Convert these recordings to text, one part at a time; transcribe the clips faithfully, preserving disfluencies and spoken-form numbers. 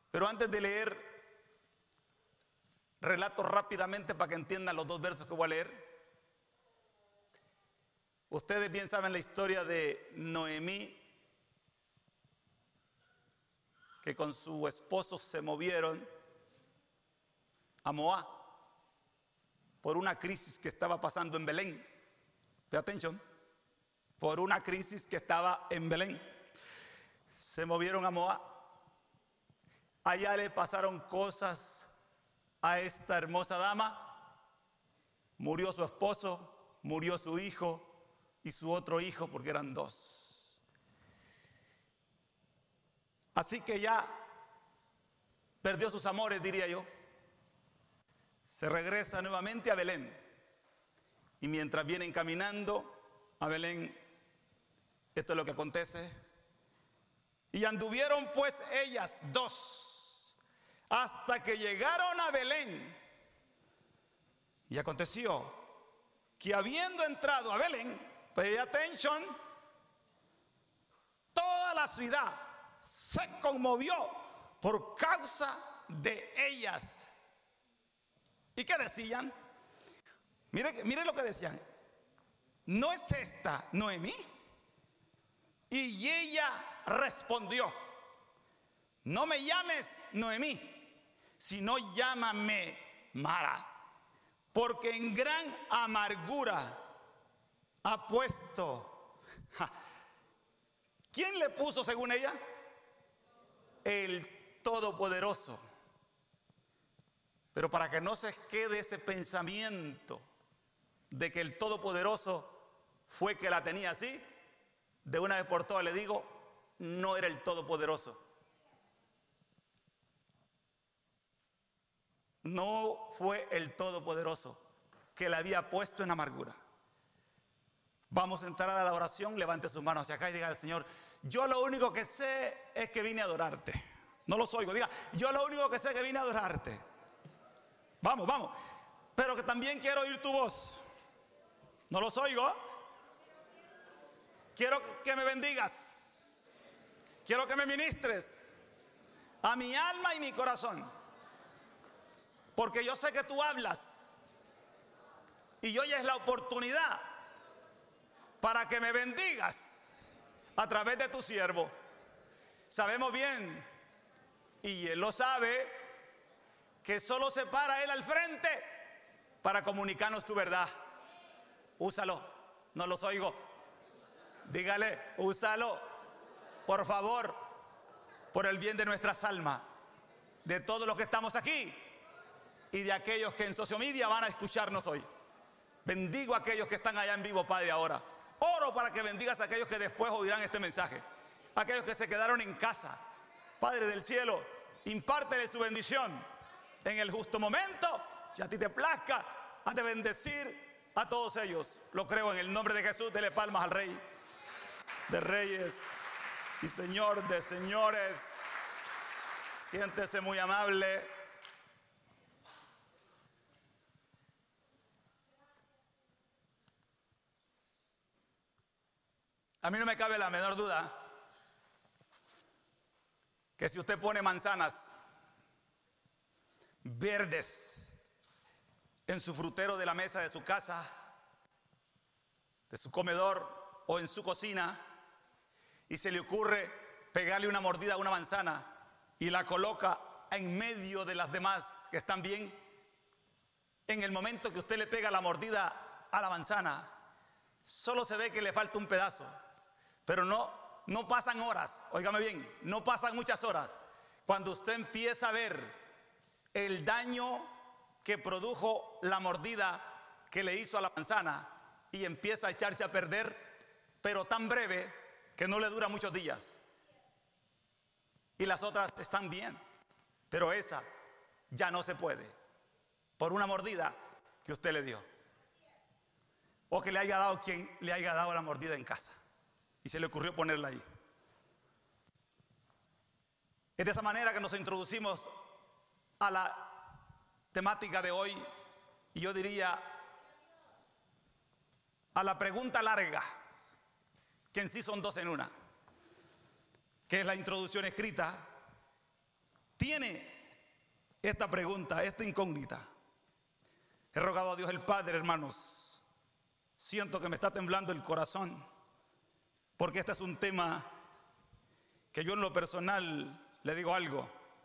Pero antes de leer, relato rápidamente para que entiendan los dos versos que voy a leer. Ustedes bien saben la historia de Noemí, que con su esposo se movieron a Moab por una crisis que estaba pasando en Belén. Pay attention. Por una crisis que estaba en Belén. Se movieron a Moab. Allá le pasaron cosas a esta hermosa dama. Murió su esposo, murió su hijo y su otro hijo, porque eran dos. Así que ya perdió sus amores, diría yo. Se regresa nuevamente a Belén. Y mientras vienen caminando a Belén, esto es lo que acontece. Y anduvieron pues ellas dos hasta que llegaron a Belén. Y aconteció que habiendo entrado a Belén, pay attention, toda la ciudad se conmovió por causa de ellas. ¿Y qué decían? Mire, mire lo que decían. ¿No es esta Noemí? Y ella respondió: no me llames Noemí, sino llámame Mara, porque en gran amargura ha puesto. Ja, ¿quién le puso según ella? El Todopoderoso. Pero para que no se quede ese pensamiento de que el Todopoderoso fue que la tenía así, de una vez por todas le digo, no era el Todopoderoso. No fue el Todopoderoso que la había puesto en amargura. Vamos a entrar a la oración. Levante sus manos hacia acá y diga al Señor: yo lo único que sé es que vine a adorarte. No los oigo. Diga: yo lo único que sé es que vine a adorarte. Vamos, vamos. Pero que también quiero oír tu voz. No los oigo. Quiero que me bendigas. Quiero que me ministres a mi alma y mi corazón. Porque yo sé que tú hablas. Y hoy es la oportunidad para que me bendigas a través de tu siervo. Sabemos bien, y él lo sabe, que solo se para él al frente para comunicarnos tu verdad. Úsalo. No los oigo. Dígale: úsalo, por favor, por el bien de nuestras almas, de todos los que estamos aquí y de aquellos que en social media van a escucharnos hoy. Bendigo a aquellos que están allá en vivo, Padre, ahora. Oro para que bendigas a aquellos que después oirán este mensaje. Aquellos que se quedaron en casa. Padre del cielo, impártele su bendición en el justo momento. Si a ti te plazca, has de bendecir a todos ellos. Lo creo en el nombre de Jesús. Dele palmas al Rey de Reyes y Señor de Señores. Siéntese muy amable. A mí no me cabe la menor duda que si usted pone manzanas verdes en su frutero de la mesa de su casa, de su comedor o en su cocina, y se le ocurre pegarle una mordida a una manzana y la coloca en medio de las demás que están bien, en el momento que usted le pega la mordida a la manzana, solo se ve que le falta un pedazo. Pero no, no pasan horas, óigame bien, no pasan muchas horas, cuando usted empieza a ver el daño que produjo la mordida que le hizo a la manzana y empieza a echarse a perder, pero tan breve que no le dura muchos días. Y las otras están bien, pero esa ya no se puede, por una mordida que usted le dio, o que le haya dado quien le haya dado la mordida en casa y se le ocurrió ponerla ahí. Es de esa manera que nos introducimos a la temática de hoy, y yo diría a la pregunta larga, que en sí son dos en una, que es la introducción escrita. tiene esta pregunta, esta incógnita. He rogado a Dios el Padre, hermanos. Siento que me está temblando el corazón, porque este es un tema que yo en lo personal le digo algo.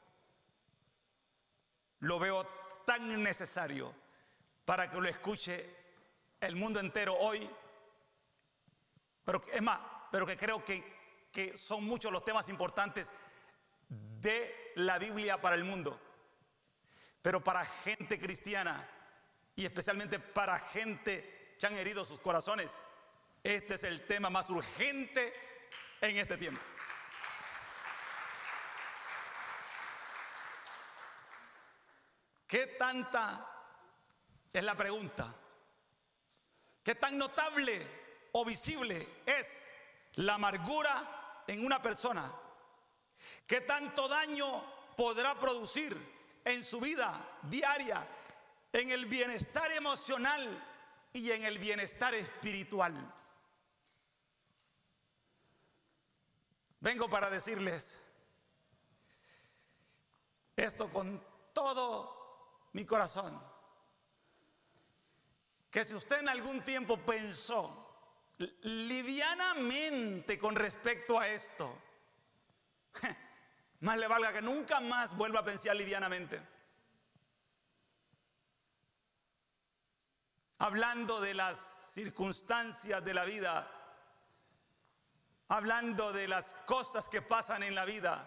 Lo veo tan necesario para que lo escuche el mundo entero hoy. Pero es más, pero que creo que, que son muchos los temas importantes de la Biblia para el mundo. Pero para gente cristiana y especialmente para gente que han herido sus corazones, este es el tema más urgente en este tiempo. ¿Qué tanta, es la pregunta, qué tan notable o visible es la amargura en una persona? ¿Qué tanto daño podrá producir en su vida diaria, en el bienestar emocional y en el bienestar espiritual? Vengo para decirles esto con todo mi corazón, que si usted en algún tiempo pensó livianamente con respecto a esto, más le valga que nunca más vuelva a pensar livianamente. Hablando de las circunstancias de la vida, hablando de las cosas que pasan en la vida,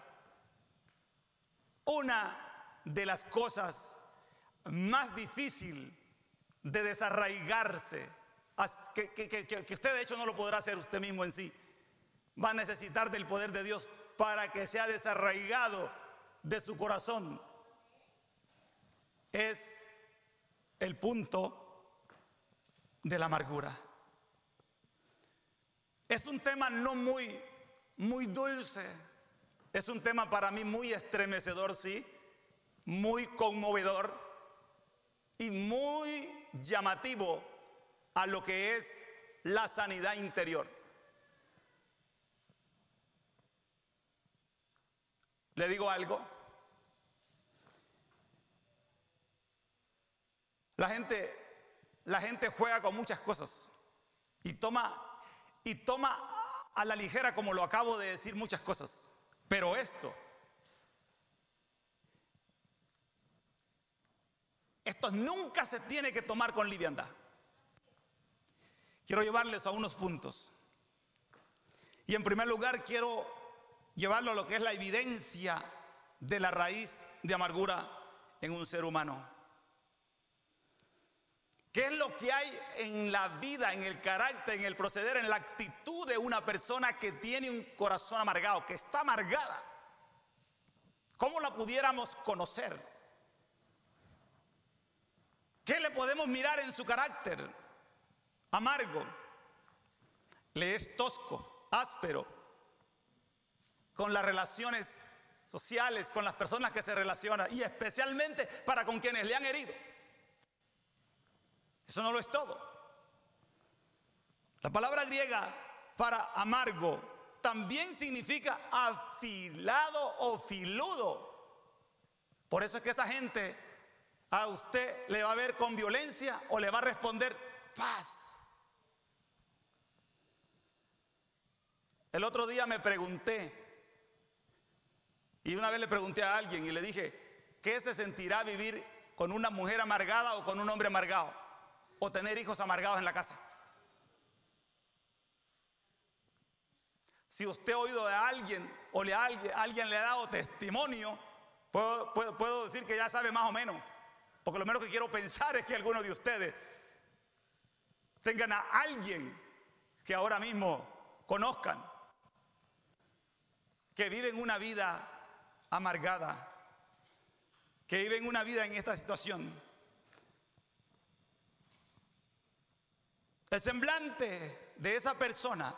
una de las cosas más difícil de desarraigarse, que, que, que, que usted de hecho no lo podrá hacer usted mismo en sí, va a necesitar del poder de Dios para que sea desarraigado de su corazón, es el punto de la amargura. Es un tema no muy, muy dulce, es un tema para mí muy estremecedor, sí, muy conmovedor y muy llamativo a lo que es la sanidad interior. ¿Le digo algo? La gente, la gente juega con muchas cosas y toma, y toma a la ligera, como lo acabo de decir, muchas cosas. Pero esto, esto nunca se tiene que tomar con liviandad. Quiero llevarles a unos puntos. Y en primer lugar quiero llevarlo a lo que es la evidencia de la raíz de amargura en un ser humano. ¿Qué es lo que hay en la vida, en el carácter, en el proceder, en la actitud de una persona que tiene un corazón amargado, que está amargada? ¿Cómo la pudiéramos conocer? ¿Qué le podemos mirar en su carácter? Amargo, le es tosco, áspero, con las relaciones sociales, con las personas que se relacionan y especialmente para con quienes le han herido. Eso no lo es todo. La palabra griega para amargo también significa afilado o filudo. Por eso es que esa gente a usted le va a ver con violencia o le va a responder paz. El otro día me pregunté, y una vez le pregunté a alguien y le dije, ¿qué se sentirá vivir con una mujer amargada o con un hombre amargado? O tener hijos amargados en la casa. Si usted ha oído de alguien o le, alguien, alguien le ha dado testimonio, puedo, puedo, puedo decir que ya sabe más o menos. Porque lo menos que quiero pensar es que algunos de ustedes tengan a alguien que ahora mismo conozcan, que viven una vida amargada, que viven una vida en esta situación. El semblante de esa persona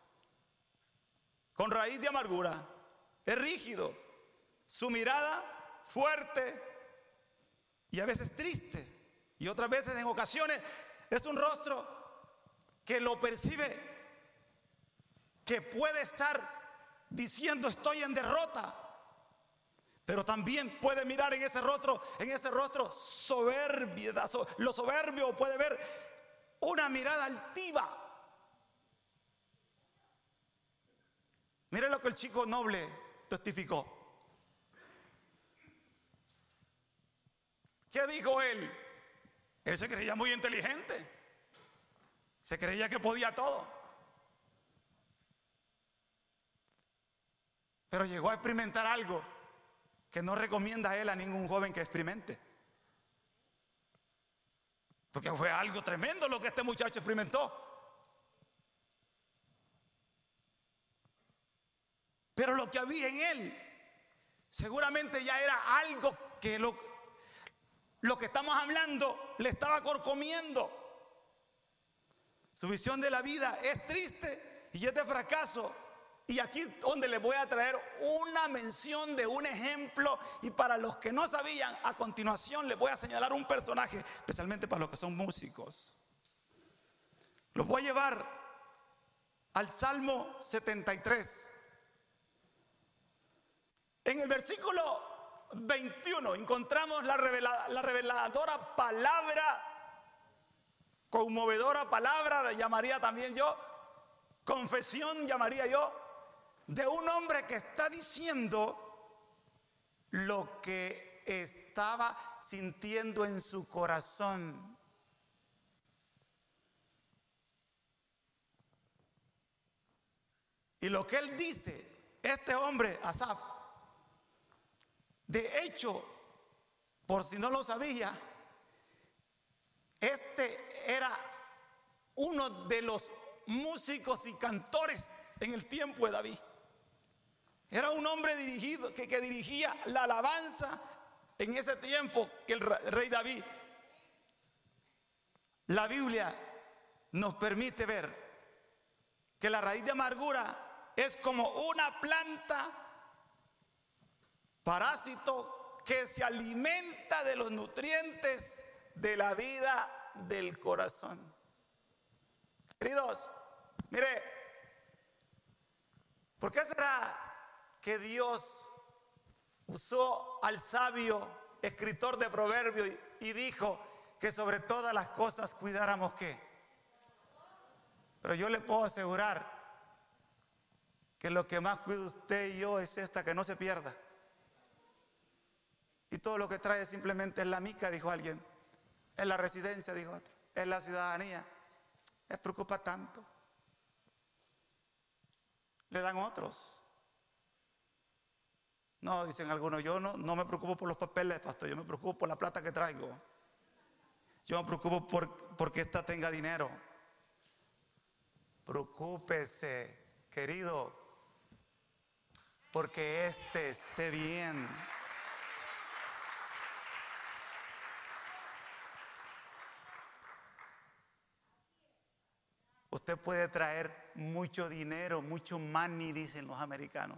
con raíz de amargura es rígido, su mirada fuerte y a veces triste, y otras veces en ocasiones es un rostro que lo percibe, que puede estar diciendo estoy en derrota, Pero también puede mirar en ese rostro, en ese rostro soberbio, lo soberbio, puede ver una mirada altiva. Mire lo que el chico noble testificó. ¿Qué dijo él? Él se creía muy inteligente. Se creía que podía todo. Pero llegó a experimentar algo que no recomienda a él a ningún joven que experimente. Porque fue algo tremendo lo que este muchacho experimentó. Pero lo que había en él seguramente ya era algo que lo, lo que estamos hablando le estaba corcomiendo. Su visión de la vida es triste y es de fracaso. Y aquí donde les voy a traer una mención de un ejemplo. Y para los que no sabían, a continuación les voy a señalar un personaje, especialmente para los que son músicos. Los voy a llevar al Salmo setenta y tres. En el versículo veintiuno encontramos la, revela, la reveladora palabra, conmovedora palabra, la llamaría también yo, confesión llamaría yo, de un hombre que está diciendo lo que estaba sintiendo en su corazón. Y lo que él dice, este hombre, Asaf, de hecho, por si no lo sabía, este era uno de los músicos y cantores en el tiempo de David. Era un hombre dirigido, que, que dirigía la alabanza en ese tiempo que el rey David. La Biblia nos permite ver que la raíz de amargura es como una planta parásito que se alimenta de los nutrientes de la vida del corazón. Queridos, mire, ¿por qué será que Dios usó al sabio escritor de Proverbios y, y dijo que sobre todas las cosas cuidáramos qué? Pero yo le puedo asegurar que lo que más cuida usted y yo es esta, que no se pierda. Y todo lo que trae simplemente es la mica, dijo alguien. Es la residencia, dijo otro. Es la ciudadanía. Les preocupa tanto. Le dan otros. No, dicen algunos, yo no, no me preocupo por los papeles, pastor. Yo me preocupo por la plata que traigo. Yo me preocupo por porque esta tenga dinero. Preocúpese, querido, porque este esté bien. Usted puede traer mucho dinero, mucho money, dicen los americanos.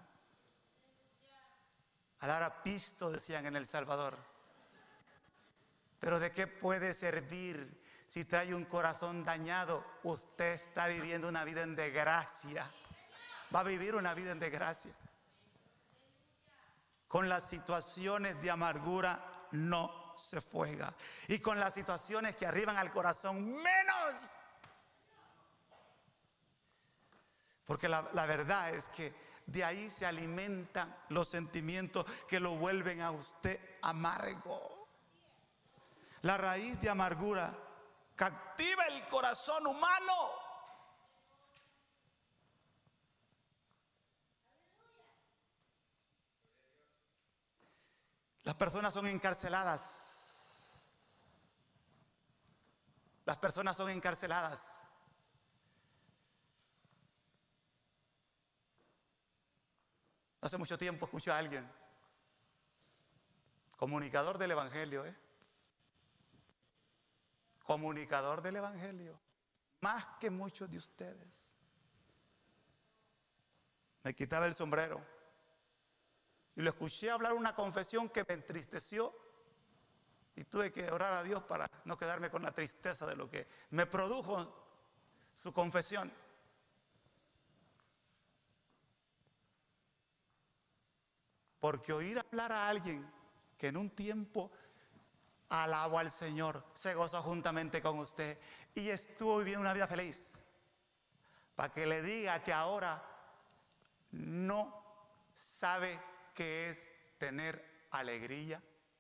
Alara pisto, decían en El Salvador. Pero ¿de qué puede servir si trae un corazón dañado? Usted está viviendo una vida en desgracia. Va a vivir una vida en desgracia. Con las situaciones de amargura no se juega. Y con las situaciones que arriban al corazón, menos. Porque la, la verdad es que de ahí se alimentan los sentimientos que lo vuelven a usted amargo. La raíz de amargura captiva el corazón humano. Las personas son encarceladas. Las personas son encarceladas. Hace mucho tiempo escuché a alguien, comunicador del Evangelio, ¿eh? Comunicador del Evangelio, más que muchos de ustedes. Me quitaba el sombrero y lo escuché hablar una confesión que me entristeció y tuve que orar a Dios para no quedarme con la tristeza de lo que me produjo su confesión. Porque oír hablar a alguien que en un tiempo alabó al Señor, se gozó juntamente con usted y estuvo viviendo una vida feliz, para que le diga que ahora no sabe qué es tener alegría.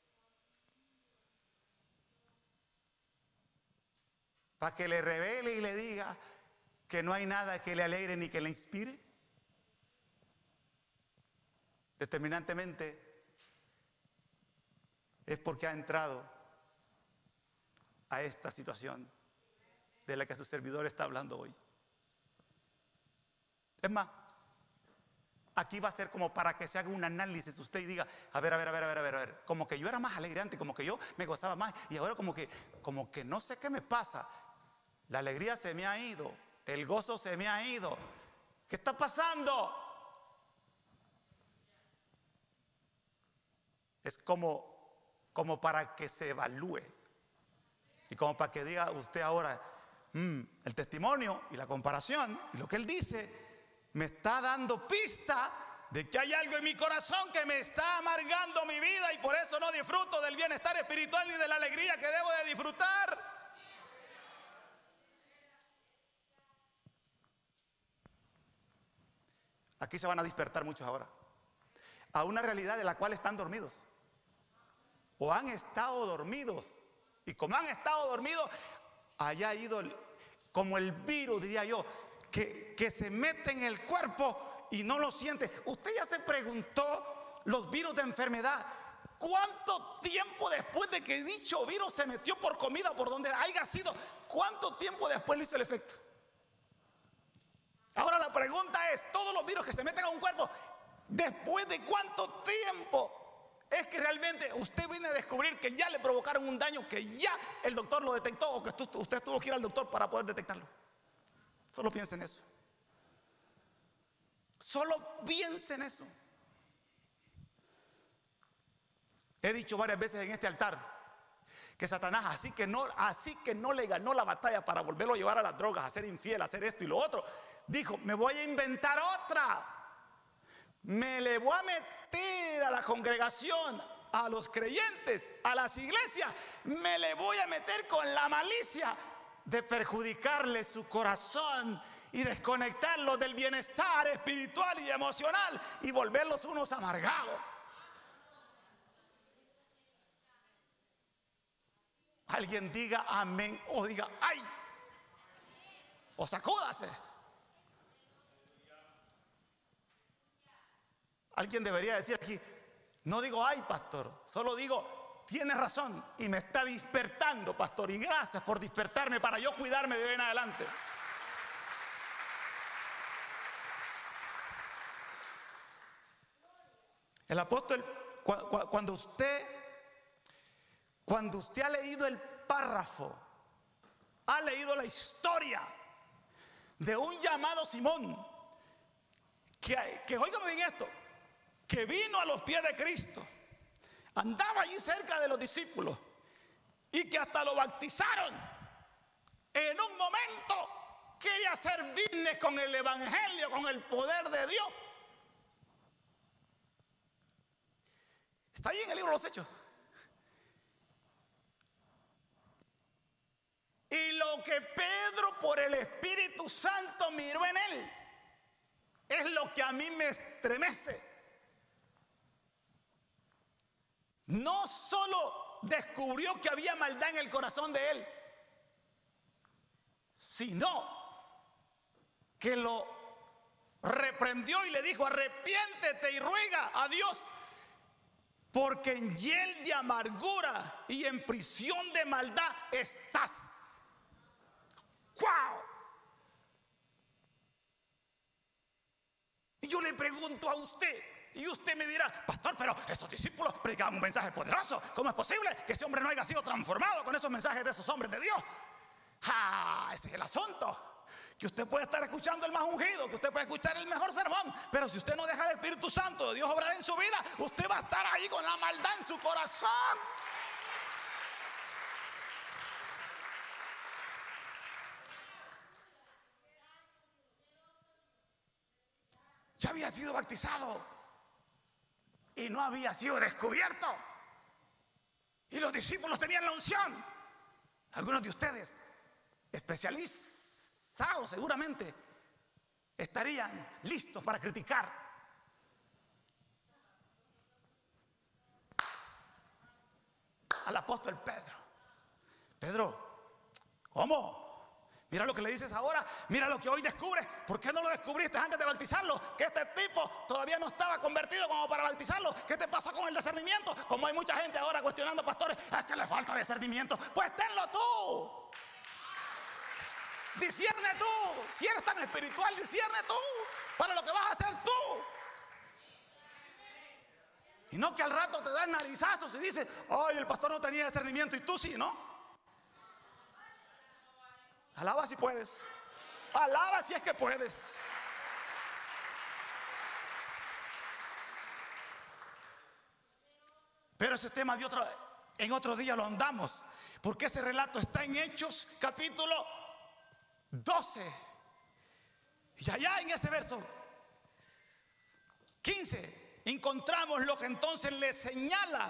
Para que le revele y le diga que no hay nada que le alegre ni que le inspire. Determinantemente es porque ha entrado a esta situación de la que su servidor está hablando hoy. Es más, aquí va a ser como para que se haga un análisis usted y diga, a ver, a ver, a ver, a ver, a ver, a ver, como que yo era más alegre antes, como que yo me gozaba más y ahora como que, como que no sé qué me pasa. La alegría se me ha ido, el gozo se me ha ido. ¿Qué está pasando? Es como, como para que se evalúe y como para que diga usted ahora, mmm, el testimonio y la comparación y lo que él dice me está dando pista de que hay algo en mi corazón que me está amargando mi vida y por eso no disfruto del bienestar espiritual ni de la alegría que debo de disfrutar. Aquí se van a despertar muchos ahora a una realidad de la cual están dormidos o han estado dormidos, y como han estado dormidos haya ido el, como el virus, diría yo, que, que se mete en el cuerpo y no lo siente. Usted ya se preguntó, los virus de enfermedad, ¿cuánto tiempo después de que dicho virus se metió por comida, por donde haya sido, cuánto tiempo después le hizo el efecto? Ahora la pregunta es, todos los virus que se meten a un cuerpo, ¿después de cuánto tiempo es que realmente usted viene a descubrir que ya le provocaron un daño, que ya el doctor lo detectó o que usted tuvo que ir al doctor para poder detectarlo? Solo piense en eso. Solo piense en eso. He dicho varias veces en este altar que Satanás así que no, así que no le ganó la batalla para volverlo a llevar a las drogas, a ser infiel, a hacer esto y lo otro. Dijo, me voy a inventar otra. Me le voy a meter a la congregación, a los creyentes, a las iglesias. Me le voy a meter con la malicia de perjudicarle su corazón y desconectarlos del bienestar espiritual y emocional y volverlos unos amargados. Alguien diga amén o diga ay, o sacúdase. Alguien debería decir aquí, no digo ay, pastor, solo digo tiene razón y me está despertando, pastor, y gracias por despertarme para yo cuidarme de hoy en adelante. El apóstol, cuando usted cuando usted ha leído el párrafo, ha leído la historia de un llamado Simón que, que óigame bien esto, que vino a los pies de Cristo, andaba allí cerca de los discípulos y que hasta lo bautizaron. En un momento quería hacer business con el evangelio, con el poder de Dios. Está ahí en el libro de los Hechos. Y lo que Pedro por el Espíritu Santo miró en él es lo que a mí me estremece. No solo descubrió que había maldad en el corazón de él, sino que lo reprendió y le dijo, arrepiéntete y ruega a Dios, porque en hiel de amargura y en prisión de maldad estás. ¡Wow! Y yo le pregunto a usted, y usted me dirá, pastor, pero esos discípulos predicaban un mensaje poderoso. ¿Cómo es posible que ese hombre no haya sido transformado con esos mensajes de esos hombres de Dios? ¡Ah! Ese es el asunto. Que usted puede estar escuchando el más ungido, que usted puede escuchar el mejor sermón, pero si usted no deja el Espíritu Santo de Dios obrar en su vida, usted va a estar ahí con la maldad en su corazón. Ya había sido bautizado. y no había sido descubierto. Y los discípulos tenían la unción. Algunos de ustedes, especializados seguramente, estarían listos para criticar. Al apóstol Pedro. Pedro, ¿cómo? Mira lo que le dices ahora, mira lo que hoy descubres. ¿Por qué no lo descubriste antes de bautizarlo? Que este tipo todavía no estaba convertido como para bautizarlo. ¿Qué te pasa con el discernimiento? Como hay mucha gente ahora cuestionando pastores, es que le falta discernimiento. Pues tenlo tú. Discierne tú. Si eres tan espiritual, discierne tú para lo que vas a hacer tú. Y no que al rato te dan narizazos y dices, ay, el pastor no tenía discernimiento y tú sí, ¿no? Alaba si puedes. Alaba si es que puedes. Pero ese tema de otro, en otro día lo andamos, porque ese relato está en Hechos capítulo doce. Y allá en ese verso quince encontramos lo que entonces le señala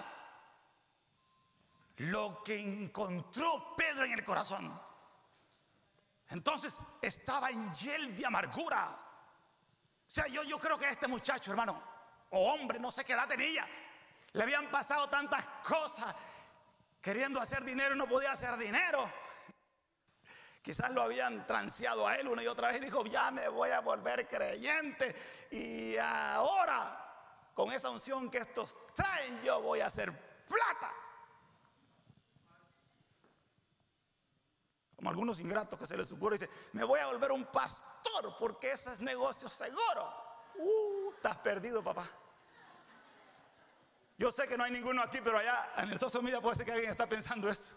lo que encontró Pedro en el corazón. Entonces estaba en hiel de amargura. O sea, yo, yo creo que este muchacho, hermano, o hombre, no sé qué edad tenía, le habían pasado tantas cosas, queriendo hacer dinero y no podía hacer dinero. Quizás lo habían transeado a él una y otra vez y dijo, ya me voy a volver creyente. Y ahora, con esa unción que estos traen, yo voy a hacer plata. Como algunos ingratos que se les ocurre y dicen, me voy a volver un pastor porque ese es negocio seguro. Uh, estás perdido, papá. Yo sé que no hay ninguno aquí, pero allá en el social media puede ser que alguien está pensando eso.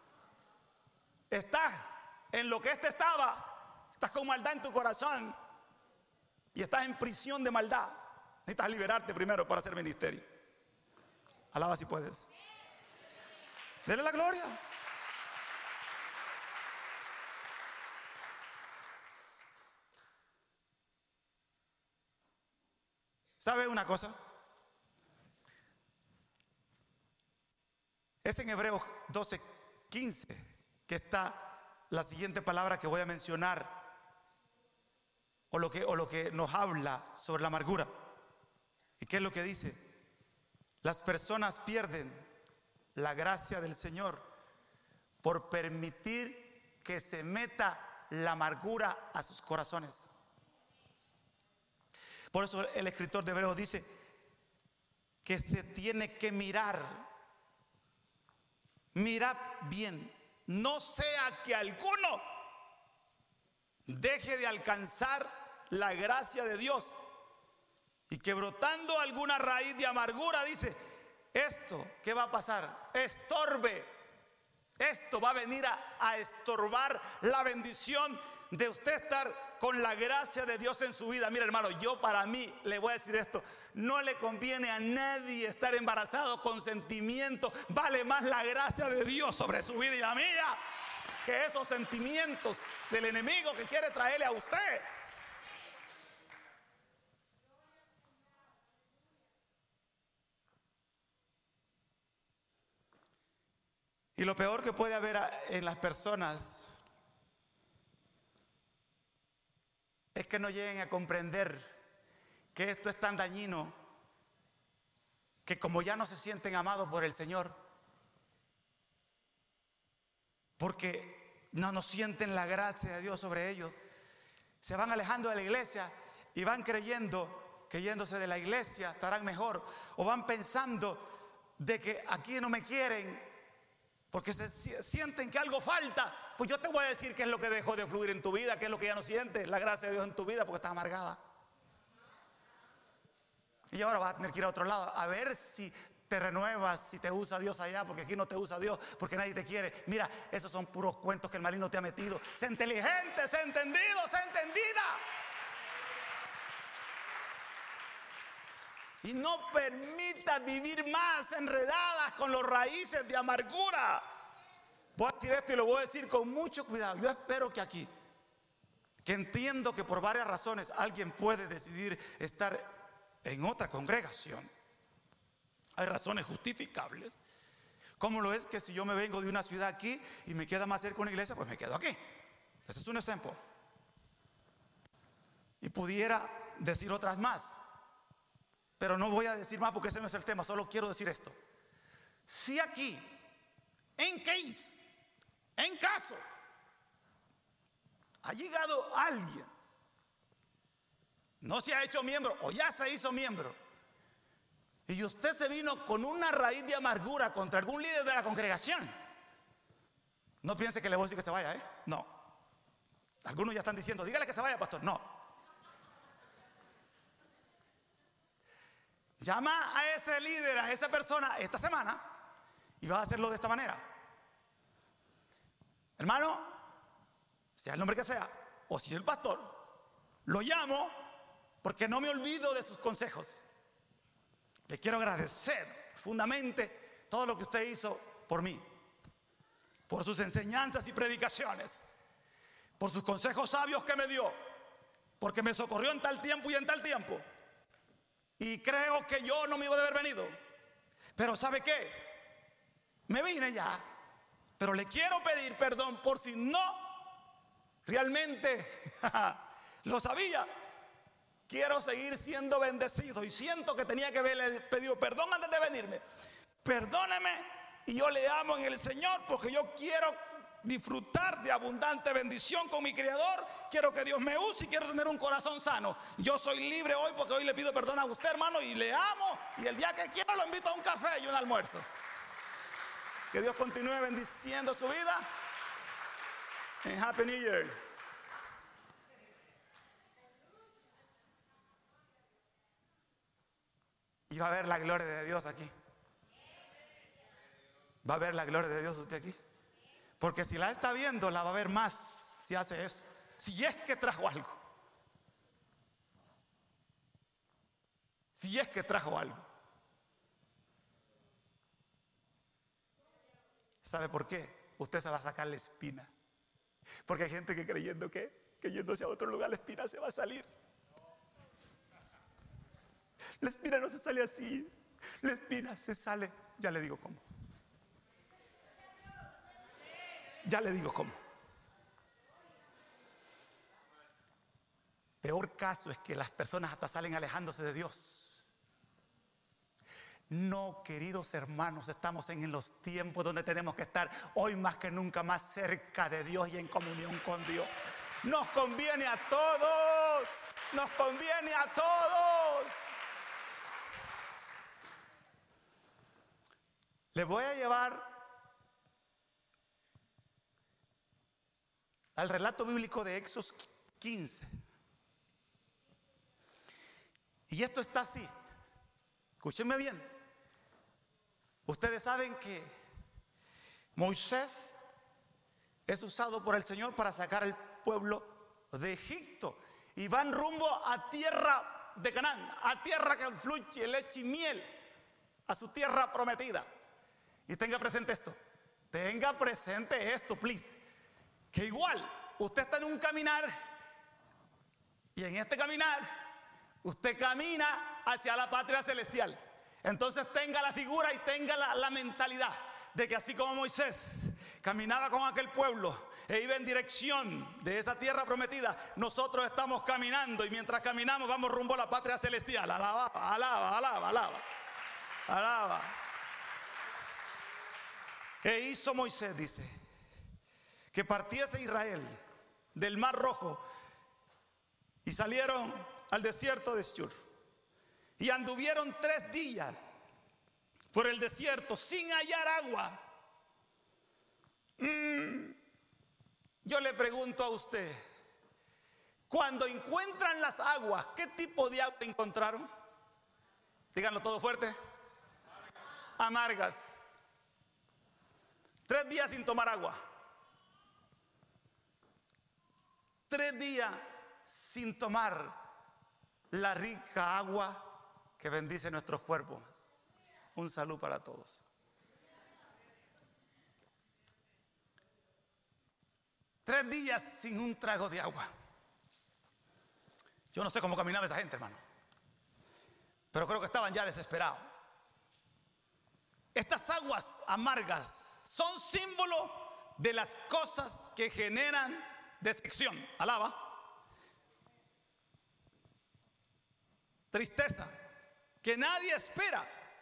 Estás en lo que este estaba, estás con maldad en tu corazón y estás en prisión de maldad. Necesitas liberarte primero para hacer ministerio. Alaba si puedes. Dele la gloria. ¿Sabe una cosa? Es en Hebreos doce, quince que está la siguiente palabra que voy a mencionar, o lo que, o lo que nos habla sobre la amargura. ¿Y qué es lo que dice? Las personas pierden la gracia del Señor por permitir que se meta la amargura a sus corazones. Por eso el escritor de Hebreos dice que se tiene que mirar, mirad bien, no sea que alguno deje de alcanzar la gracia de Dios y que brotando alguna raíz de amargura, dice, esto, ¿qué va a pasar? Estorbe, esto va a venir a, a estorbar la bendición de usted estar con la gracia de Dios en su vida. Mira, hermano, yo para mí le voy a decir esto: no le conviene a nadie estar embarazado con sentimientos. Vale más la gracia de Dios sobre su vida y la mía que esos sentimientos del enemigo que quiere traerle a usted. Y lo peor que puede haber en las personas es que no lleguen a comprender que esto es tan dañino, que como ya no se sienten amados por el Señor, porque no nos sienten la gracia de Dios sobre ellos, se van alejando de la iglesia y van creyendo que yéndose de la iglesia estarán mejor, o van pensando de que aquí no me quieren porque se sienten que algo falta. Pues yo te voy a decir qué es lo que dejó de fluir en tu vida, qué es lo que ya no sientes, la gracia de Dios en tu vida, porque estás amargada. Y ahora vas a tener que ir a otro lado a ver si te renuevas, si te usa Dios allá, porque aquí no te usa Dios, porque nadie te quiere. Mira, esos son puros cuentos que el maligno te ha metido. Sé inteligente, sé entendido, sé entendida. Y no permita vivir más enredadas con los raíces de amargura. Voy a decir esto y lo voy a decir con mucho cuidado. Yo espero que aquí, que entiendo que por varias razones alguien puede decidir estar en otra congregación, Hay razones justificables. ¿Cómo lo es que si yo me vengo de una ciudad aquí y me queda más cerca una iglesia, pues me quedo aquí? Ese es un ejemplo. Y pudiera decir otras más, pero no voy a decir más porque ese no es el tema. Solo quiero decir esto: si aquí, en case, en caso, ha llegado alguien, no se ha hecho miembro o ya se hizo miembro, y usted se vino con una raíz de amargura contra algún líder de la congregación, no piense que le voy a decir que se vaya, ¿eh? No. Algunos ya están diciendo, dígale que se vaya, pastor. No. Llama a ese líder, a esa persona esta semana y vas a hacerlo de esta manera: hermano, sea el nombre que sea, o si es el pastor, lo llamo porque no me olvido de sus consejos. Le quiero agradecer profundamente todo lo que usted hizo por mí, por sus enseñanzas y predicaciones, por sus consejos sabios que me dio, porque me socorrió en tal tiempo y en tal tiempo. Y creo que yo no me iba a haber venido, pero ¿sabe qué? Me vine ya, pero le quiero pedir perdón por si no realmente lo sabía. Quiero seguir siendo bendecido y siento que tenía que haberle pedido perdón antes de venirme. Perdóneme, y yo le amo en el Señor porque yo quiero disfrutar de abundante bendición con mi Creador. Quiero que Dios me use y quiero tener un corazón sano. Yo soy libre hoy porque hoy le pido perdón a usted, hermano, y le amo, y el día que quiera lo invito a un café y un almuerzo. Que Dios continúe bendiciendo su vida. And Happy New Year. Y va a ver la gloria de Dios aquí. Va a ver la gloria de Dios usted aquí. Porque si la está viendo, la va a ver más si hace eso. Si es que trajo algo. Si es que trajo algo. ¿Sabe por qué? Usted se va a sacar la espina. Porque hay gente que creyendo que, que yéndose a otro lugar la espina se va a salir. La espina no se sale así. La espina se sale, ya le digo cómo. Ya le digo cómo. Peor caso es que las personas hasta salen alejándose de Dios. No, queridos hermanos, estamos en los tiempos donde tenemos que estar hoy más que nunca más cerca de Dios y en comunión con Dios. Nos conviene a todos. Nos conviene a todos. Les voy a llevar al relato bíblico de Éxodo quince. Y esto está así. Escúchenme bien. Ustedes saben que Moisés es usado por el Señor para sacar al pueblo de Egipto. Y van rumbo a tierra de Canaán, a tierra que fluye leche y miel, a su tierra prometida. Y tenga presente esto. Tenga presente esto, please. Que igual usted está en un caminar, y en este caminar usted camina hacia la patria celestial. Entonces tenga la figura y tenga la, la mentalidad de que así como Moisés caminaba con aquel pueblo e iba en dirección de esa tierra prometida, nosotros estamos caminando, y mientras caminamos vamos rumbo a la patria celestial. Alaba, alaba, alaba, alaba, alaba. ¿Qué hizo Moisés? Dice que partiese Israel del Mar Rojo y salieron al desierto de Shur, y anduvieron tres días por el desierto sin hallar agua. Mm, yo le pregunto a usted, cuando encuentran las aguas, ¿qué tipo de agua encontraron? Díganlo todo fuerte. Amargas. Tres días sin tomar agua. Tres días sin tomar la rica agua que bendice nuestros cuerpos. Un saludo para todos. Tres días sin un trago de agua. Yo no sé cómo caminaba esa gente, hermano, pero creo que estaban ya desesperados. amargas son símbolo de las cosas que generan decepción. Alaba. Tristeza que nadie espera.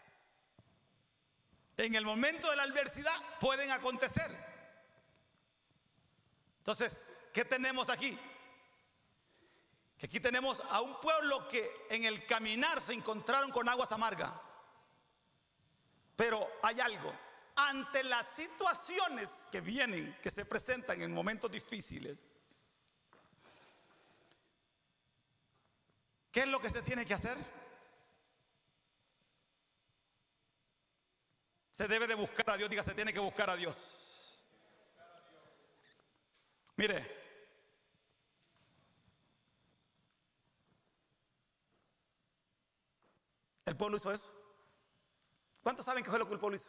En el momento de la adversidad pueden acontecer. Entonces, ¿qué tenemos aquí? Que aquí tenemos a un pueblo que en el caminar se encontraron con aguas amargas. Pero hay algo. Ante las situaciones que vienen, que se presentan en momentos difíciles, ¿qué es lo que se tiene que hacer? Se debe de buscar a Dios. Diga, se tiene que buscar a Dios. Mire, el pueblo hizo eso. ¿Cuántos saben qué fue lo que el pueblo hizo?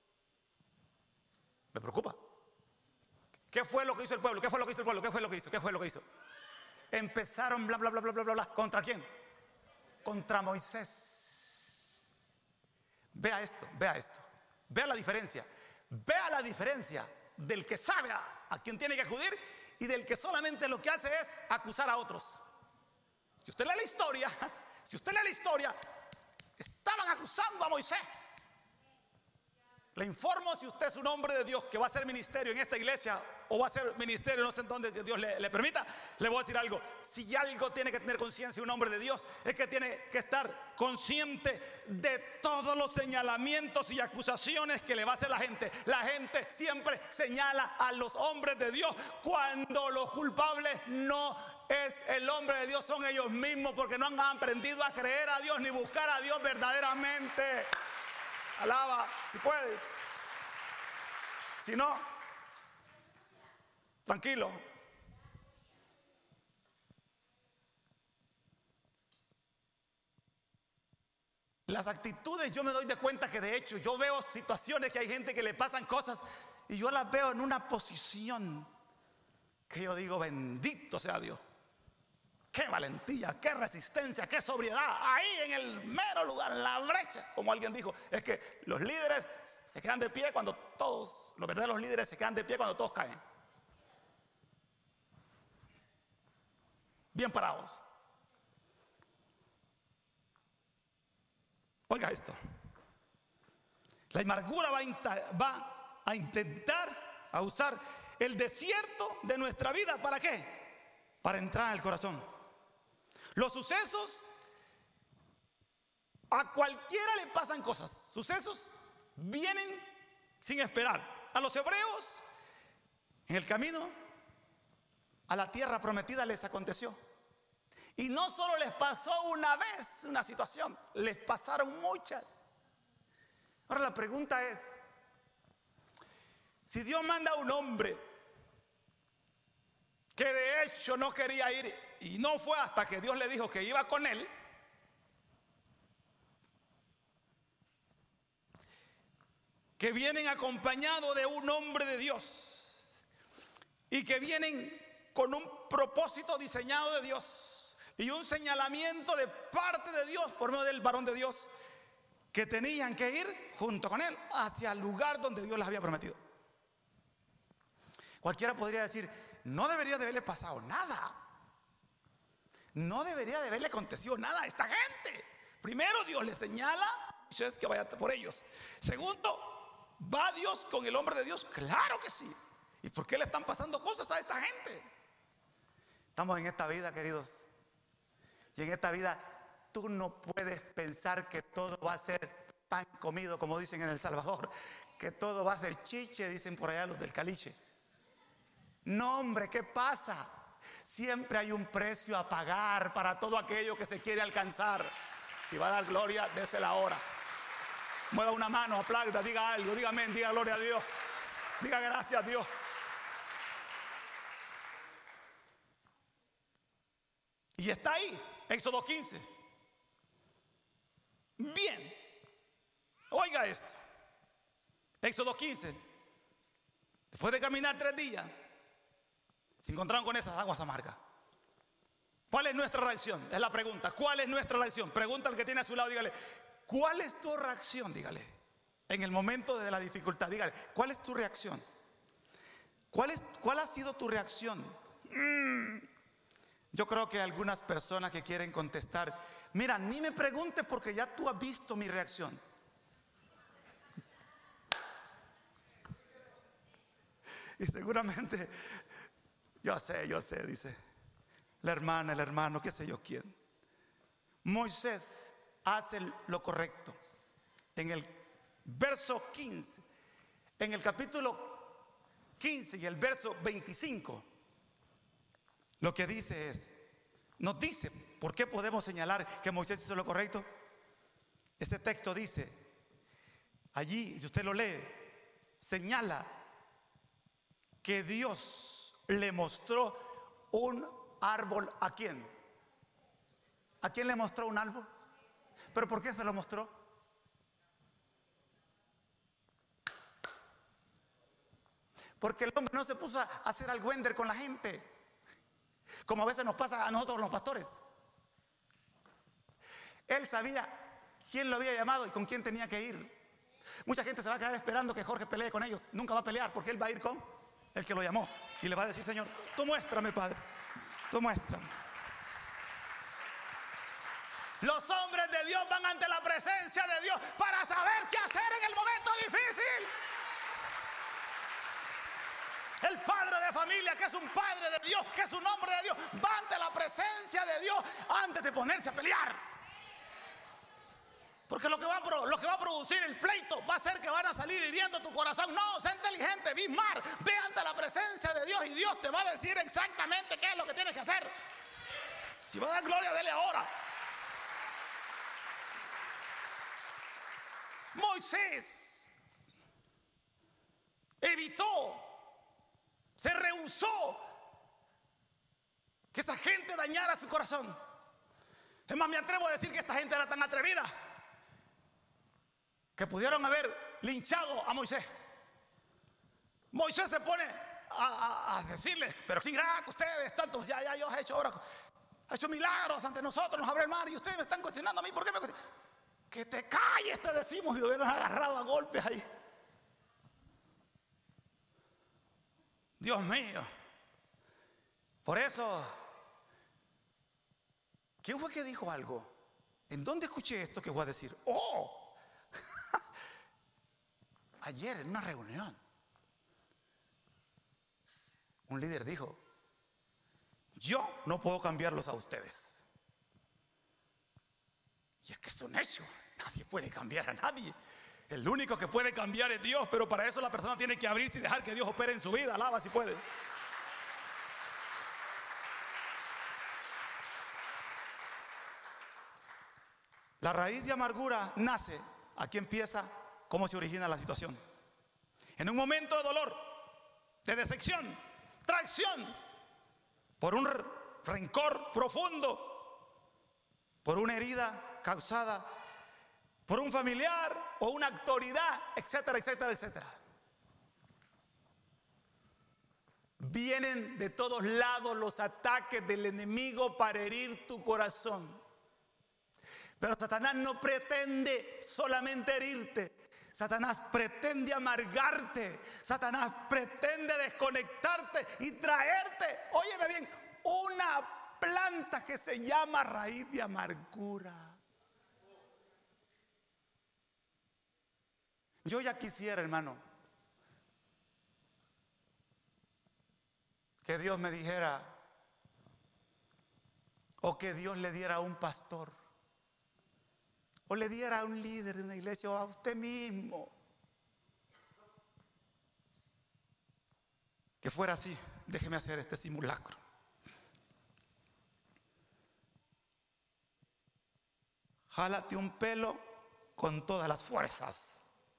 Me preocupa. ¿Qué fue lo que hizo el pueblo? ¿Qué fue lo que hizo el pueblo? ¿Qué fue lo que hizo? ¿Qué fue lo que hizo? Empezaron bla, bla, bla, bla, bla, bla, bla. ¿Contra quién? Contra Moisés. Vea esto, vea esto. Vea la diferencia. Vea la diferencia del que sabe a, a quien tiene que acudir y del que solamente lo que hace es acusar a otros. Si usted lee la historia, si usted lee la historia, estaban acusando a Moisés. Le informo, si usted es un hombre de Dios que va a hacer ministerio en esta iglesia o va a hacer ministerio no sé en dónde Dios le, le permita, le voy a decir algo. Si algo tiene que tener conciencia un hombre de Dios, es que tiene que estar consciente de todos los señalamientos y acusaciones que le va a hacer la gente. La gente siempre señala a los hombres de Dios cuando los culpables no es el hombre de Dios, son ellos mismos, porque no han aprendido a creer a Dios ni buscar a Dios verdaderamente. Alaba, si puedes. Si no, tranquilo. Las actitudes, yo me doy de cuenta que de hecho yo veo situaciones que hay gente que le pasan cosas y yo las veo en una posición que yo digo, bendito sea Dios. Qué valentía, qué resistencia, qué sobriedad. Ahí en el mero lugar, en la brecha. Como alguien dijo, es que los líderes se quedan de pie cuando todos, los verdaderos líderes se quedan de pie cuando todos caen. Bien parados. Oiga esto. La amargura va a, va a intentar a usar el desierto de nuestra vida. ¿Para qué? Para entrar al corazón. Los sucesos, a cualquiera le pasan cosas. Sucesos vienen sin esperar. A los hebreos, en el camino a la tierra prometida les aconteció. Y no solo les pasó una vez una situación, les pasaron muchas. Ahora la pregunta es, si Dios manda a un hombre que de hecho no quería ir, y no fue hasta que Dios le dijo que iba con él, que vienen acompañados de un hombre de Dios y que vienen con un propósito diseñado de Dios y un señalamiento de parte de Dios por medio del varón de Dios, que tenían que ir junto con él hacia el lugar donde Dios les había prometido. Cualquiera podría decir, no debería de haberle pasado nada. No debería de haberle acontecido nada a esta gente. Primero, Dios le señala es que vaya por ellos. Segundo, ¿va Dios con el hombre de Dios? Claro que sí. ¿Y por qué le están pasando cosas a esta gente? Estamos en esta vida, queridos. Y en esta vida tú no puedes pensar que todo va a ser pan comido, como dicen en El Salvador, que todo va a ser chiche, dicen por allá los del caliche. No, hombre, ¿qué pasa? Siempre hay un precio a pagar para todo aquello que se quiere alcanzar. Si va a dar gloria, désela ahora. Mueva una mano, aplauda, diga algo, diga amén, diga gloria a Dios, diga gracias a Dios. Y está ahí, Éxodo quince. Bien, oiga esto. Éxodo quince. Después de caminar tres días, se encontraron con esas aguas amargas. ¿Cuál es nuestra reacción? Es la pregunta. ¿Cuál es nuestra reacción? Pregunta al que tiene a su lado, dígale, ¿cuál es tu reacción? Dígale. en el momento de la dificultad. Dígale, ¿cuál es tu reacción? ¿Cuál, es, cuál ha sido tu reacción? Mm, yo creo que hay algunas personas que quieren contestar, mira, ni me preguntes porque ya tú has visto mi reacción. Y seguramente, yo sé, yo sé, dice la hermana, el hermano, qué sé yo quién. Moisés hace lo correcto. En el verso quince, en el capítulo quince y el verso veinticinco, lo que dice es, nos dice, ¿por qué podemos señalar que Moisés hizo lo correcto? Este texto dice, allí, si usted lo lee, señala que Dios le mostró un árbol. ¿A quién? ¿A quién le mostró un árbol? ¿Pero por qué se lo mostró? Porque el hombre no se puso a hacer algüender con la gente, como a veces nos pasa a nosotros los pastores. Él sabía quién lo había llamado y con quién tenía que ir. Mucha gente se va a quedar esperando que Jorge pelee con ellos. Nunca va a pelear, porque él va a ir con el que lo llamó y le va a decir, Señor, tú muéstrame, Padre, tú muéstrame. Los hombres de Dios van ante la presencia de Dios para saber qué hacer en el momento difícil. El padre de familia, que es un padre de Dios, que es un hombre de Dios, va ante la presencia de Dios antes de ponerse a pelear. Porque lo que, va a, lo que va a producir el pleito va a ser que van a salir hiriendo tu corazón. No, sé inteligente, Bismar, ve ante la presencia de Dios y Dios te va a decir exactamente qué es lo que tienes que hacer. Si va a dar gloria, dele ahora. Moisés evitó, se rehusó que esa gente dañara su corazón. Es más, me atrevo a decir que esta gente era tan atrevida que pudieron haber linchado a Moisés. Moisés se pone a, a, a decirles, pero sin grato ustedes, tantos, ya, ya Dios ha hecho ahora, ha hecho milagros ante nosotros, nos abre el mar y ustedes me están cuestionando a mí, ¿por qué me cuestionan? Que te calles, te decimos, y lo hubieran agarrado a golpes ahí. Dios mío. Por eso, ¿quién fue que dijo algo? ¿En dónde escuché esto que voy a decir? ¡Oh! Ayer en una reunión, un líder dijo, yo no puedo cambiarlos a ustedes. Y es que es un hecho, nadie puede cambiar a nadie. El único que puede cambiar es Dios, pero para eso la persona tiene que abrirse y dejar que Dios opere en su vida. Alaba si puede. La raíz de amargura nace, aquí empieza cómo se origina la situación. En un momento de dolor, de decepción, traición, por un rencor profundo, por una herida causada por un familiar o una autoridad, etcétera, etcétera, etcétera. Vienen de todos lados los ataques del enemigo para herir tu corazón. Pero Satanás no pretende solamente herirte. Satanás pretende amargarte. Satanás pretende desconectarte y traerte, óyeme bien, una planta que se llama raíz de amargura. Yo ya quisiera, hermano, que Dios me dijera, o que Dios le diera a un pastor, o le diera a un líder de una iglesia, o a usted mismo, que fuera así. Déjeme hacer este simulacro. Jálate un pelo con todas las fuerzas.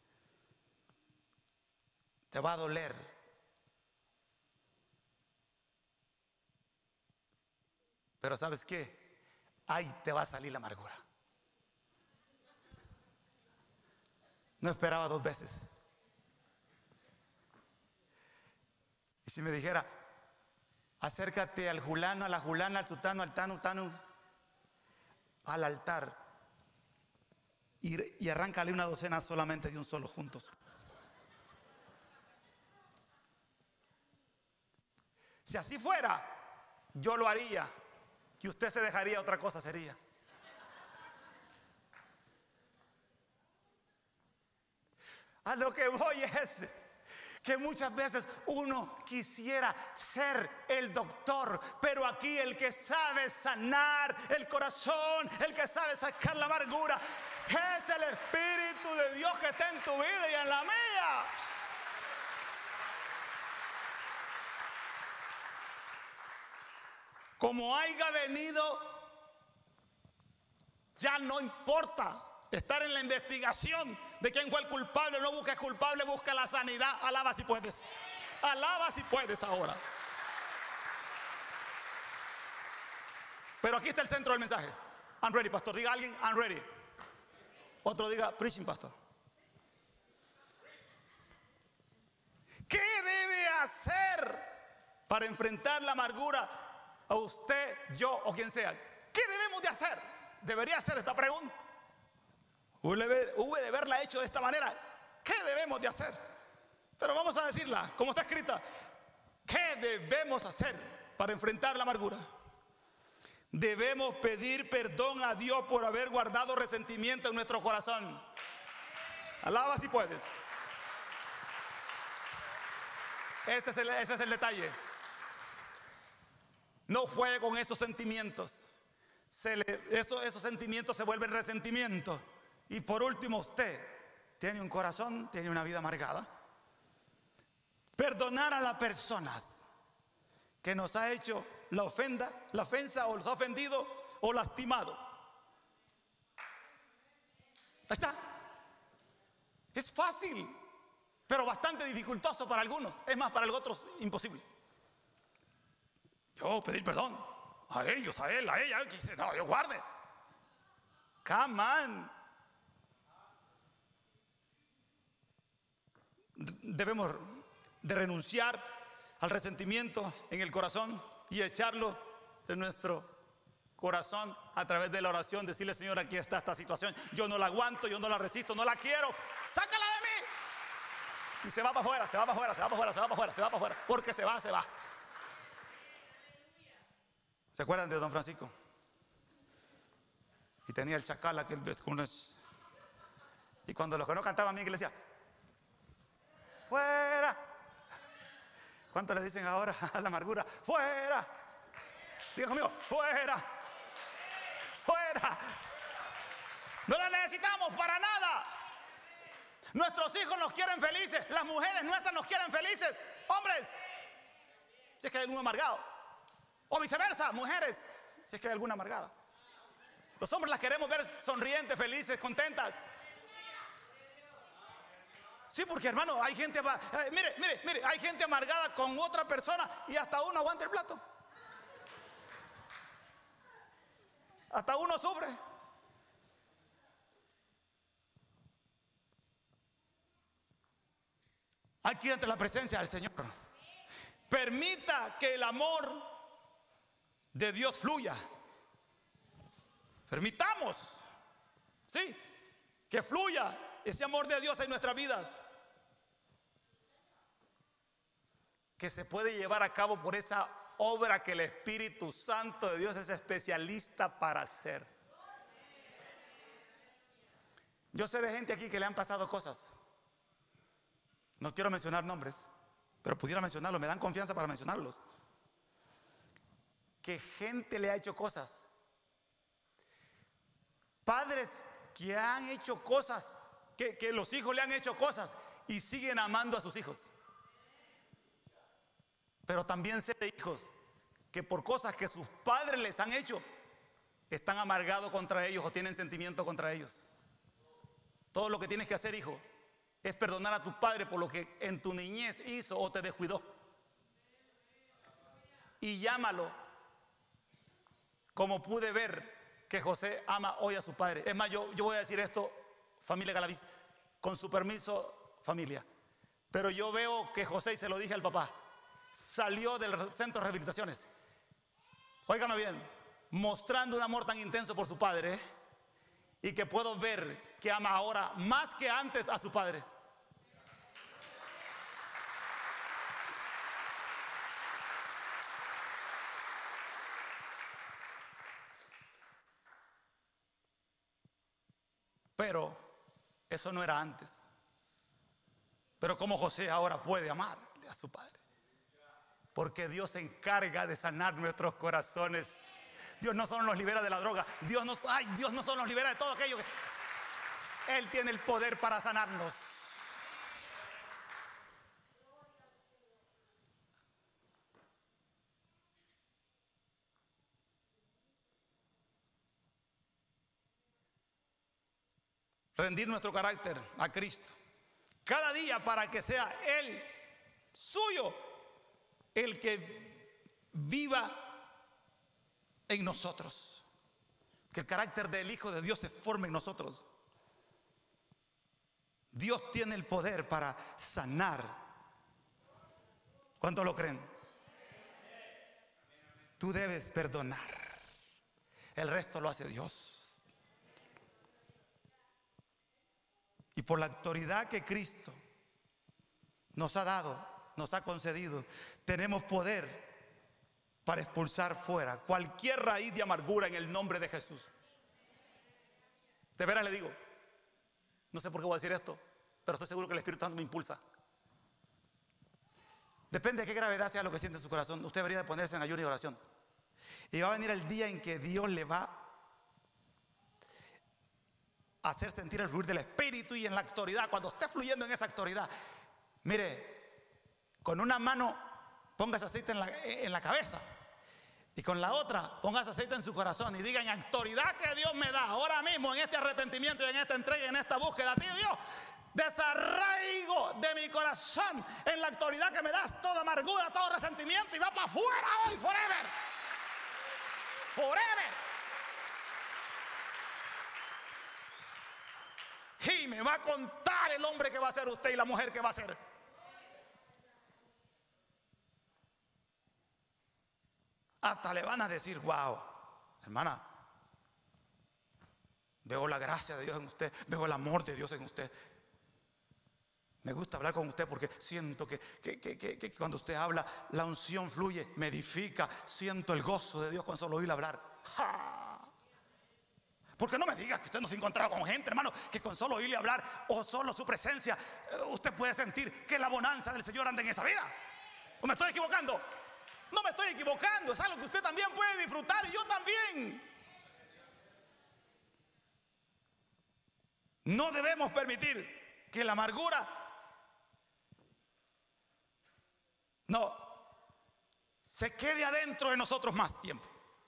Te va a doler. Pero ¿sabes qué? Ahí te va a salir la amargura. No esperaba dos veces. Y si me dijera, acércate al fulano, a la fulana, al sutano, al tano, tano, al altar, y, y arráncale una docena solamente de un solo juntos. Si así fuera, yo lo haría. Que usted se dejaría, otra cosa sería. A lo que voy es que muchas veces uno quisiera ser el doctor, pero aquí el que sabe sanar el corazón, el que sabe sacar la amargura, es el Espíritu de Dios que está en tu vida y en la mía. Como haya venido, ya no importa estar en la investigación de quién fue el culpable. No busques culpable, busca la sanidad. Alaba si puedes. Alaba si puedes ahora. Pero aquí está el centro del mensaje. I'm ready, pastor. Diga alguien, I'm ready. Otro diga, preaching, pastor. ¿Qué debe hacer para enfrentar la amargura a usted, yo o quien sea? ¿Qué debemos de hacer? Debería hacer esta pregunta. Hube de haberla hecho de esta manera. ¿Qué debemos de hacer? Pero vamos a decirla como está escrita. ¿Qué debemos hacer para enfrentar la amargura? Debemos pedir perdón a Dios por haber guardado resentimiento en nuestro corazón. Alaba si puedes. Ese es el, ese es el detalle. No juegue con esos sentimientos. Se le, eso, esos sentimientos se vuelven resentimientos. Y por último, usted tiene un corazón, tiene una vida amargada. Perdonar a las personas que nos ha hecho la ofenda, la ofensa, o los ha ofendido o lastimado. Ahí está. Es fácil, pero bastante dificultoso para algunos. Es más, para los otros imposible. Yo pedir perdón a ellos, a él, a ella. No, Dios guarde. Come on. Debemos de renunciar al resentimiento en el corazón y echarlo de nuestro corazón a través de la oración. Decirle, Señor, aquí está esta situación. Yo no la aguanto, yo no la resisto, no la quiero. Sácala de mí. Y se va para afuera, se va para afuera, se va para afuera, se va para afuera, se va para afuera. Porque se va, se va. ¿Se acuerdan de don Francisco? Y tenía el chacal aquel. Y cuando los que no cantaban bien, que le decía, fuera. ¿Cuánto le dicen ahora a la amargura? Fuera. Diga conmigo, fuera. Fuera. No la necesitamos para nada. Nuestros hijos nos quieren felices. Las mujeres nuestras nos quieren felices. Hombres, si es que hay algún amargado. O viceversa, mujeres, si es que hay alguna amargada. Los hombres las queremos ver sonrientes, felices, contentas. Sí, porque hermano, hay gente, eh, mire, mire, mire, hay gente amargada con otra persona y hasta uno aguanta el plato. Hasta uno sufre. Hay que ir ante la presencia del Señor. Permita que el amor de Dios fluya. Permitamos, sí, que fluya ese amor de Dios en nuestras vidas, que se puede llevar a cabo por esa obra que el Espíritu Santo de Dios es especialista para hacer. Yo sé de gente aquí que le han pasado cosas. No quiero mencionar nombres, pero pudiera mencionarlos, me dan confianza para mencionarlos. Que gente le ha hecho cosas. Padres que han hecho cosas, que, que los hijos le han hecho cosas y siguen amando a sus hijos. Pero también sé de hijos que por cosas que sus padres les han hecho, están amargados contra ellos o tienen sentimiento contra ellos. Todo lo que tienes que hacer, hijo, es perdonar a tu padre por lo que en tu niñez hizo o te descuidó. Y llámalo, como pude ver que José ama hoy a su padre. Es más, yo, yo voy a decir esto, familia Galaviz, con su permiso, familia. Pero yo veo que José, y se lo dije al papá, salió del centro de rehabilitaciones, óigame bien, mostrando un amor tan intenso por su padre, ¿eh? Y que puedo ver que ama ahora más que antes a su padre. Pero eso no era antes. Pero como José ahora puede amarle a su padre, porque Dios se encarga de sanar nuestros corazones. Dios no solo nos libera de la droga, Dios, nos, ay, Dios no solo nos libera de todo aquello que Él tiene el poder para sanarnos. Rendir nuestro carácter a Cristo cada día para que sea Él suyo el que viva en nosotros, que el carácter del Hijo de Dios se forme en nosotros. Dios tiene el poder para sanar. ¿Cuántos lo creen? Tú debes perdonar, el resto lo hace Dios. Y por la autoridad que Cristo nos ha dado, nos ha concedido, tenemos poder para expulsar fuera cualquier raíz de amargura en el nombre de Jesús. De veras le digo, no sé por qué voy a decir esto, pero estoy seguro que el Espíritu Santo me impulsa. Depende de qué gravedad sea lo que siente en su corazón, usted debería de ponerse en ayuno y oración. Y va a venir el día en que Dios le va hacer sentir el fluir del Espíritu, y en la autoridad, cuando esté fluyendo en esa autoridad, mire, con una mano póngase aceite en la, en la cabeza, y con la otra póngase aceite en su corazón, y diga: en autoridad que Dios me da ahora mismo, en este arrepentimiento y en esta entrega y en esta búsqueda, a ti Dios, desarraigo de mi corazón, en la autoridad que me das, toda amargura, todo resentimiento, y va para afuera hoy, forever, forever. Y me va a contar el hombre que va a ser usted y la mujer que va a ser. Hasta le van a decir: wow, hermana, veo la gracia de Dios en usted, veo el amor de Dios en usted. Me gusta hablar con usted porque siento que, que, que, que, que cuando usted habla, la unción fluye, me edifica. Siento el gozo de Dios con solo oírle hablar. ¡Ja! Porque no me diga que usted no se ha encontrado con gente, hermano, que con solo oírle hablar o solo su presencia, usted puede sentir que la bonanza del Señor anda en esa vida. ¿O me estoy equivocando? No me estoy equivocando, es algo que usted también puede disfrutar, y yo también. No debemos permitir que la amargura no se quede adentro de nosotros más tiempo.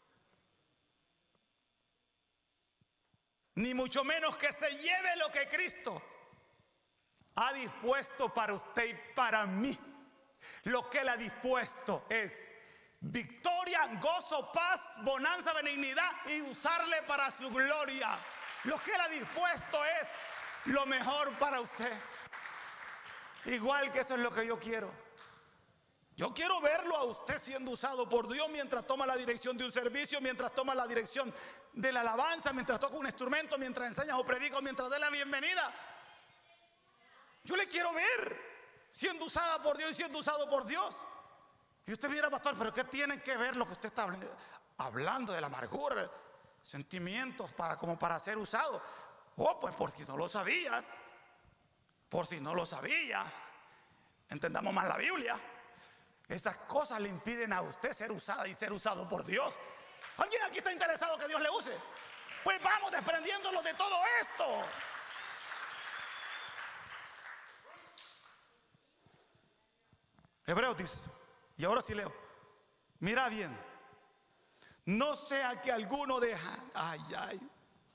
Ni mucho menos que se lleve lo que Cristo ha dispuesto para usted y para mí. Lo que Él ha dispuesto es victoria, gozo, paz, bonanza, benignidad, y usarle para su gloria. Lo que Él ha dispuesto es lo mejor para usted. Igual que eso es lo que yo quiero. Yo quiero verlo a usted siendo usado por Dios mientras toma la dirección de un servicio, mientras toma la dirección de la alabanza, mientras toca un instrumento, mientras enseña o predica, mientras da la bienvenida. Yo le quiero ver siendo usada por Dios y siendo usado por Dios. Y usted mira: pastor, pero ¿qué tiene que ver lo que usted está hablando de la amargura, sentimientos para, como para ser usado? Oh, pues por si no lo sabías, por si no lo sabía, entendamos más la Biblia. Esas cosas le impiden a usted ser usada y ser usado por Dios. ¿Alguien aquí está interesado que Dios le use? Pues vamos desprendiéndolo de todo esto. Hebreos dice, y ahora sí leo: mira bien, no sea que alguno deja, ay, ay,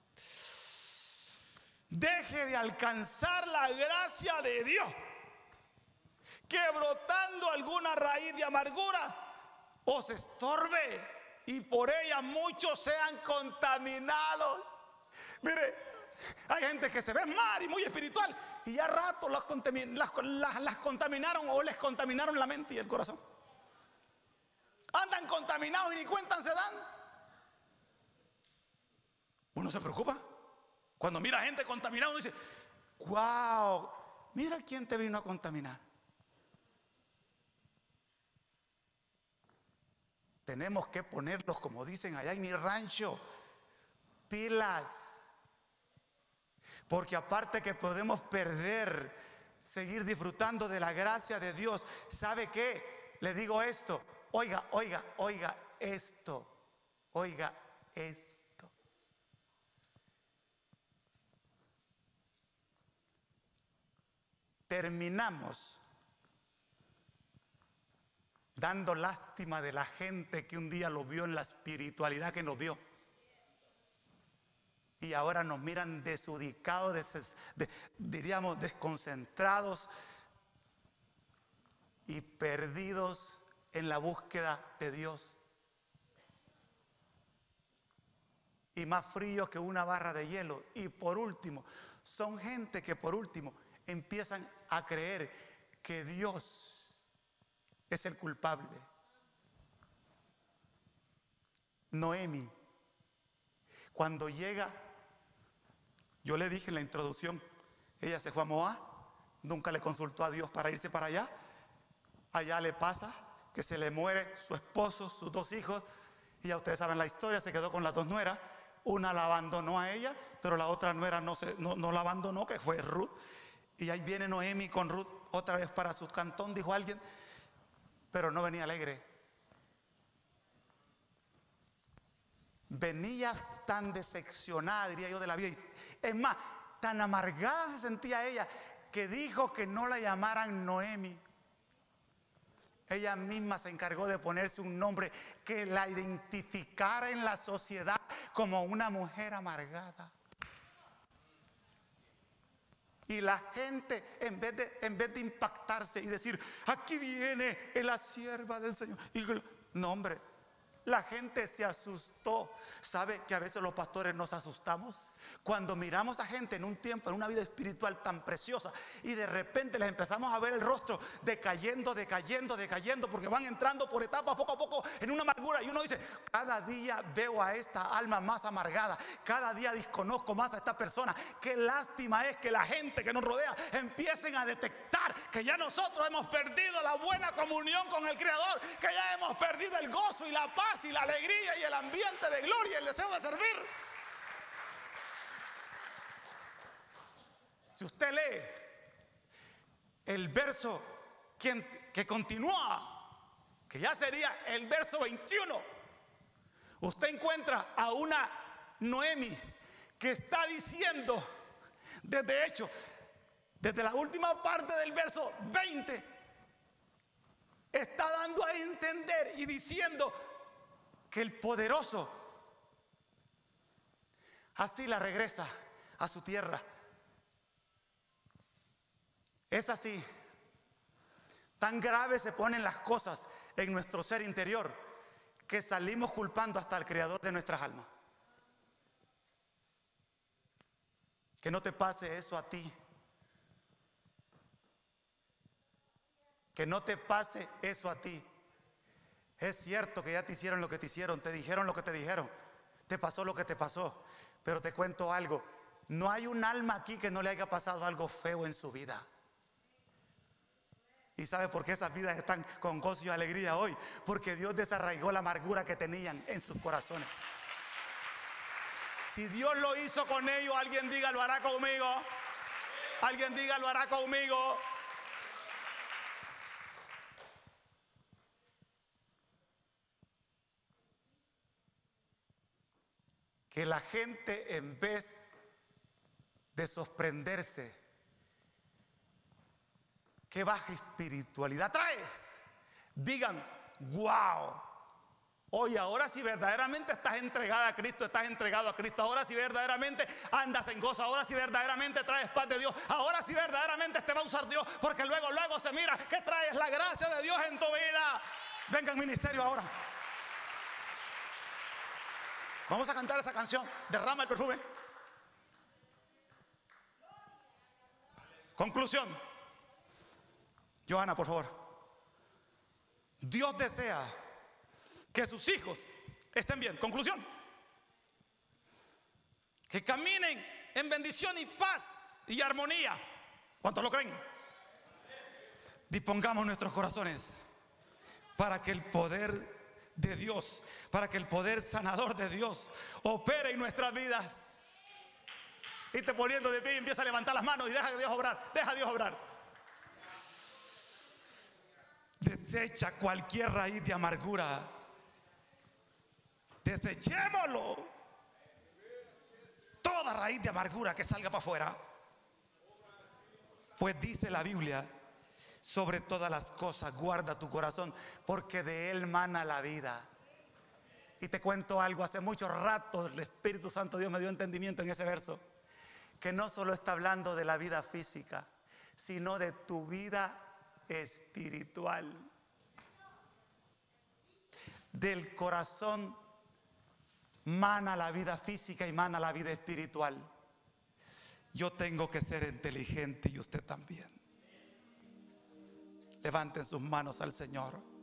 deje de alcanzar la gracia de Dios, que brotando alguna raíz de amargura os estorbe, y por ella muchos sean contaminados. Mire, hay gente que se ve mal y muy espiritual, y ya rato las, las, las, las contaminaron o les contaminaron la mente y el corazón. Andan contaminados y ni cuentan se dan. Uno se preocupa. Cuando mira gente contaminada, uno dice, wow, mira quién te vino a contaminar. Tenemos que ponerlos, como dicen allá en mi rancho, pilas. Porque aparte que podemos perder, seguir disfrutando de la gracia de Dios. ¿Sabe qué? Le digo esto. Oiga, oiga, oiga esto. Oiga esto. Terminamos dando lástima de la gente que un día lo vio en la espiritualidad que nos vio. Y ahora nos miran desubicados, des, de, diríamos desconcentrados y perdidos en la búsqueda de Dios. Y más fríos que una barra de hielo. Y por último, son gente que por último empiezan a creer que Dios es el culpable. Noemi, cuando llega, yo le dije en la introducción, ella se fue a Moab, nunca le consultó a Dios para irse para allá. Allá le pasa que se le muere su esposo, sus dos hijos, y ya ustedes saben la historia, se quedó con las dos nueras. Una la abandonó a ella, pero la otra nuera no, se, no, no la abandonó, que fue Ruth. Y ahí viene Noemi con Ruth otra vez para su cantón, dijo alguien, pero no venía alegre. Venía tan decepcionada, diría yo, de la vida. Es más, tan amargada se sentía ella que dijo que no la llamaran Noemi. Ella misma se encargó de ponerse un nombre que la identificara en la sociedad como una mujer amargada. Y la gente, en vez de, en vez de impactarse y decir, aquí viene la sierva del Señor, y no, hombre, la gente se asustó. ¿Sabe que a veces los pastores nos asustamos? Cuando miramos a gente en un tiempo, en una vida espiritual tan preciosa, y de repente les empezamos a ver el rostro decayendo, decayendo, decayendo, porque van entrando por etapas poco a poco en una amargura, y uno dice, cada día veo a esta alma más amargada, cada día desconozco más a esta persona. Qué lástima es que la gente que nos rodea empiecen a detectar que ya nosotros hemos perdido la buena comunión con el Creador, que ya hemos perdido el gozo y la paz y la alegría y el ambiente de gloria y el deseo de servir. Si usted lee el verso que, que continúa, que ya sería el verso veintiuno, usted encuentra a una Noemi que está diciendo, desde hecho, desde la última parte del verso veinte, está dando a entender y diciendo que el poderoso así la regresa a su tierra. Es así. Tan graves se ponen las cosas en nuestro ser interior que salimos culpando hasta al Creador de nuestras almas. Que no te pase eso a ti. Que no te pase eso a ti. Es cierto que ya te hicieron lo que te hicieron, te dijeron lo que te dijeron, te pasó lo que te pasó. Pero te cuento algo, no hay un alma aquí que no le haya pasado algo feo en su vida. ¿Y sabe por qué esas vidas están con gozo y alegría hoy? Porque Dios desarraigó la amargura que tenían en sus corazones. Si Dios lo hizo con ellos, alguien diga, lo hará conmigo. Alguien diga, lo hará conmigo. Que la gente, en vez de sorprenderse, qué baja espiritualidad traes, digan, wow, oye, ahora sí verdaderamente estás entregada a Cristo, estás entregado a Cristo, ahora sí verdaderamente andas en gozo, ahora sí verdaderamente traes paz de Dios, ahora sí verdaderamente te va a usar Dios, porque luego, luego se mira que traes la gracia de Dios en tu vida. Venga al ministerio ahora. Vamos a cantar esa canción, Derrama el perfume. Conclusión. Johanna, por favor. Dios desea que sus hijos estén bien. Conclusión. Que caminen en bendición y paz y armonía. ¿Cuántos lo creen? Dispongamos nuestros corazones para que el poder de Dios, para que el poder sanador de Dios opere en nuestras vidas. Y te poniendo de pie y empieza a levantar las manos y deja a Dios obrar, deja a Dios obrar. Desecha cualquier raíz de amargura. Desechémoslo. Toda raíz de amargura que salga para afuera. Pues dice la Biblia: sobre todas las cosas guarda tu corazón, porque de él mana la vida. Y te cuento algo, hace mucho rato el Espíritu Santo Dios me dio entendimiento en ese verso, que no solo está hablando de la vida física, sino de tu vida espiritual. Del corazón mana la vida física y mana la vida espiritual. Yo tengo que ser inteligente y usted también. Levanten sus manos al Señor.